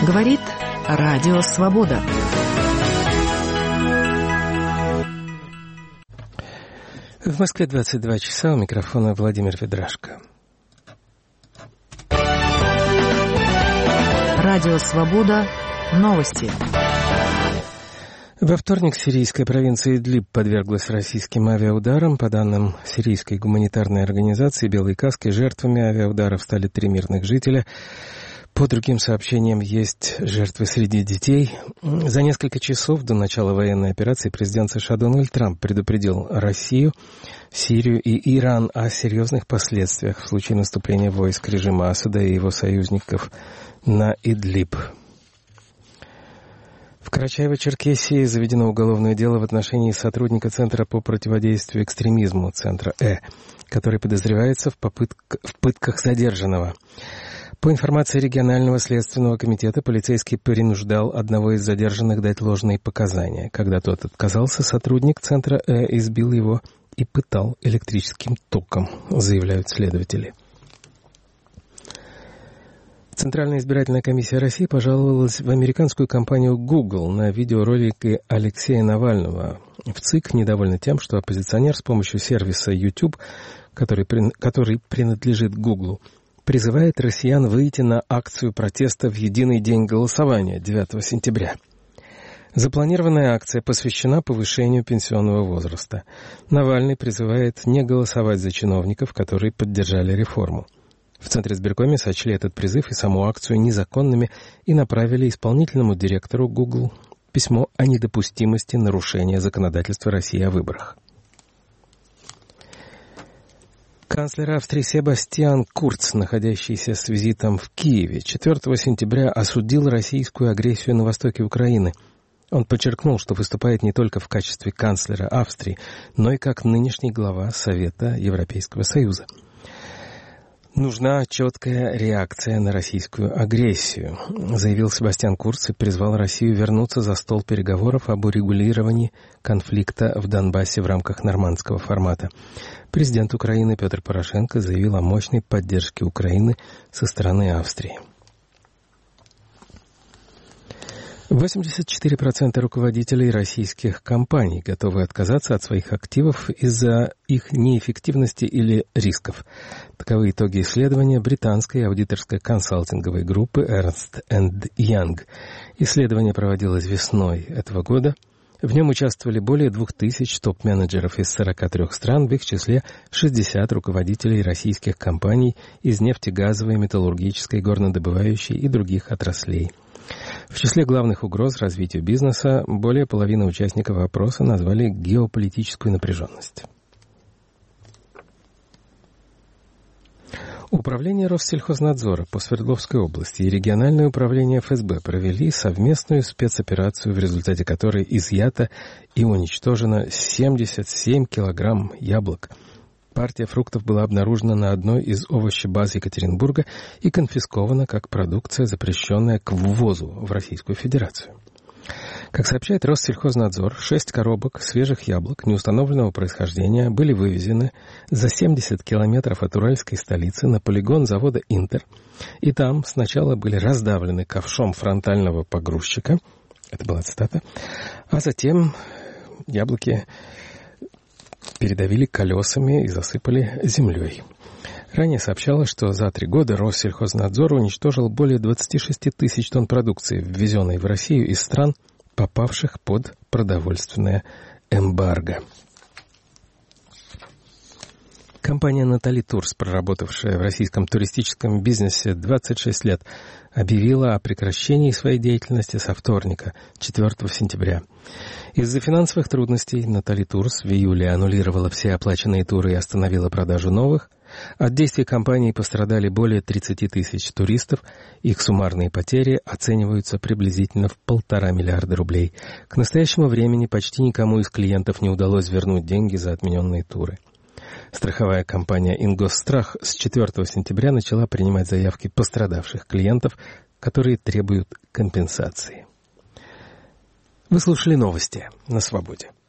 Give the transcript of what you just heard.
Говорит Радио Свобода. В Москве 22 часа, у микрофона Владимир Ведрашко. Радио Свобода. Новости. Во вторник сирийская провинция Идлиб подверглась российским авиаударам. По данным сирийской гуманитарной организации «Белые каски», жертвами авиаударов стали 3 мирных жителя. По другим сообщениям, есть жертвы среди детей. За несколько часов до начала военной операции президент США Дональд Трамп предупредил Россию, Сирию и Иран о серьезных последствиях в случае наступления войск режима Асада и его союзников на Идлиб. В Карачаево-Черкесии заведено уголовное дело в отношении сотрудника Центра по противодействию экстремизму, Центра который подозревается в пытках задержанного. По информации регионального следственного комитета, полицейский принуждал одного из задержанных дать ложные показания. Когда тот отказался, сотрудник Центра избил его и пытал электрическим током, заявляют следователи. Центральная избирательная комиссия России пожаловалась в американскую компанию Google на видеоролики Алексея Навального. В ЦИК недовольны тем, что оппозиционер с помощью сервиса YouTube, который принадлежит Google, призывает россиян выйти на акцию протеста в единый день голосования 9 сентября. Запланированная акция посвящена повышению пенсионного возраста. Навальный призывает не голосовать за чиновников, которые поддержали реформу. В Центре избиркоме сочли этот призыв и саму акцию незаконными и направили исполнительному директору Google письмо о недопустимости нарушения законодательства России о выборах. Канцлер Австрии Себастьян Курц, находящийся с визитом в Киеве, 4 сентября осудил российскую агрессию на востоке Украины. Он подчеркнул, что выступает не только в качестве канцлера Австрии, но и как нынешний глава Совета Европейского Союза. «Нужна четкая реакция на российскую агрессию», заявил Себастьян Курц и призвал Россию вернуться за стол переговоров об урегулировании конфликта в Донбассе в рамках нормандского формата. Президент Украины Петр Порошенко заявил о мощной поддержке Украины со стороны Австрии. 84% руководителей российских компаний готовы отказаться от своих активов из-за их неэффективности или рисков. Таковы итоги исследования британской аудиторской консалтинговой группы Ernst & Young. Исследование проводилось весной этого года. В нем участвовали более 2000 топ-менеджеров из 43 стран, в их числе 60 руководителей российских компаний из нефтегазовой, металлургической, горнодобывающей и других отраслей. В числе главных угроз развитию бизнеса более половины участников опроса назвали геополитическую напряженность. Управление Россельхознадзора по Свердловской области и региональное управление ФСБ провели совместную спецоперацию, в результате которой изъято и уничтожено 77 килограмм яблок. Партия фруктов была обнаружена на одной из овощебаз Екатеринбурга и конфискована как продукция, запрещенная к ввозу в Российскую Федерацию. Как сообщает Россельхознадзор, 6 коробок свежих яблок неустановленного происхождения были вывезены за 70 километров от уральской столицы на полигон завода «Интер», и там сначала были раздавлены ковшом фронтального погрузчика, это была цитата, а затем яблоки передавили колесами и засыпали землей. Ранее сообщалось, что за 3 года Россельхознадзор уничтожил более 26 тысяч тонн продукции, ввезенной в Россию из стран, попавших под продовольственное эмбарго. Компания «Натали Турс», проработавшая в российском туристическом бизнесе 26 лет, объявила о прекращении своей деятельности со вторника, 4 сентября. Из-за финансовых трудностей «Натали Турс» в июле аннулировала все оплаченные туры и остановила продажу новых. От действий компании пострадали более 30 тысяч туристов. Их суммарные потери оцениваются приблизительно в 1,5 миллиарда рублей. К настоящему времени почти никому из клиентов не удалось вернуть деньги за отмененные туры. Страховая компания «Ингосстрах» с 4 сентября начала принимать заявки пострадавших клиентов, которые требуют компенсации. Вы слушали новости на Свободе.